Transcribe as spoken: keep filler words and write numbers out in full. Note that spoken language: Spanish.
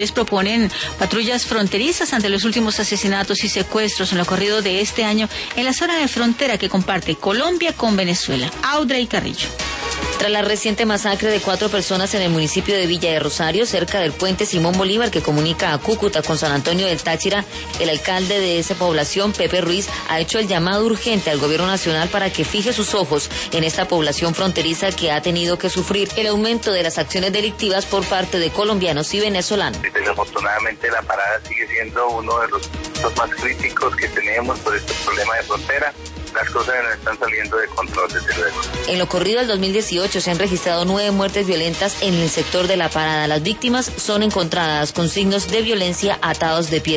Proponen patrullas fronterizas ante los últimos asesinatos y secuestros en lo corrido de este año en la zona de frontera que comparte Colombia con Venezuela. Audrey Carrillo. Tras la reciente masacre de cuatro personas en el municipio de Villa de Rosario, cerca del puente Simón Bolívar que comunica a Cúcuta con San Antonio del Táchira, el alcalde de esa población, Pepe Ruiz, ha hecho el llamado urgente al gobierno nacional para que fije sus ojos en esta población fronteriza que ha tenido que sufrir el aumento de las acciones delictivas por parte de colombianos y venezolanos. Desafortunadamente la parada sigue siendo uno de los puntos más críticos que tenemos por este problema de frontera. Las cosas no están saliendo de control, desde luego. En lo corrido del dos mil dieciocho se han registrado nueve muertes violentas en el sector de la parada. Las víctimas son encontradas con signos de violencia atados de pies